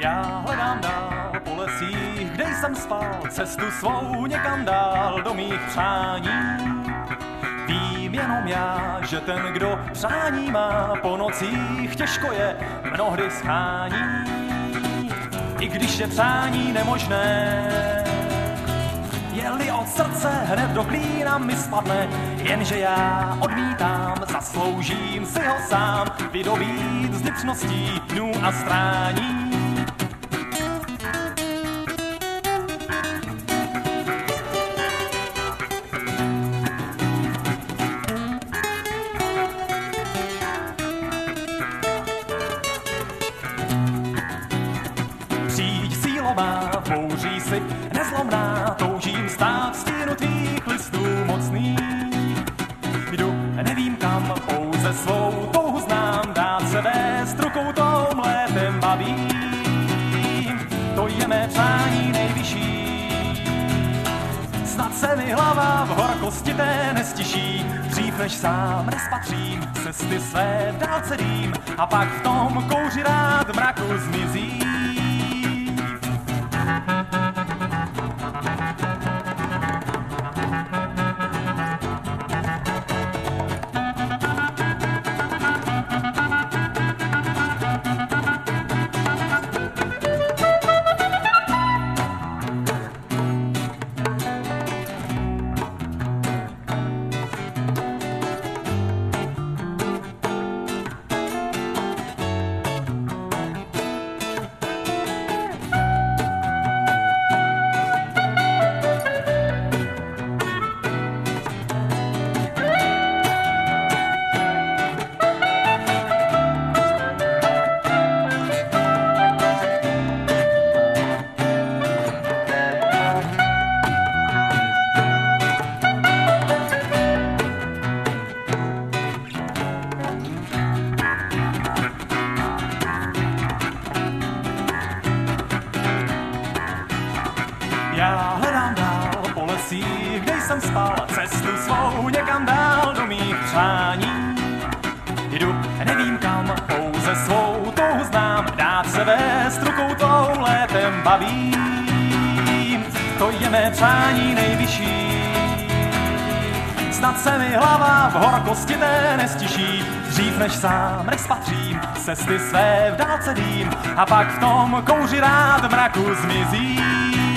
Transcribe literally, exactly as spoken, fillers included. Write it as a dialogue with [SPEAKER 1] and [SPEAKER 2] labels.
[SPEAKER 1] Já hledám dál po lesích, kde jsem spal, cestu svou někam dál do mých přání. Vím jenom já, že ten, kdo přání má, po nocích těžko je mnohdy schání. I když je přání nemožné, je-li od srdce hned do klína mi spadne, jenže já odmítám, zasloužím si ho sám, vydobít z vnitřností dnů a strání. Přijď sílová, bouří si nezlomná, toužím stát stínu tvých listů mocný. Jdu, nevím kam, pouze svou touhu znám, dát se vést rukou tom létem bavím. To je mé přání nejvyšší, snad se mi hlava v horkosti té nestiší. Dřív než sám nespatřím, cesty své v dálce dým, a pak v tom kouři rád v mraku zmizí. Já hledám dál po lesích, kde jsem spal, cestu svou někam dál do mých přání. Jdu, nevím kam, pouze svou touhu znám, dát se vést rukou tou létem bavím. To je mé přání nejvyšší, snad se mi hlava v horkosti té nestiší. Dřív než sám nespatřím, cesty své v dálce dým, a pak v tom kouři rád v mraku zmizí.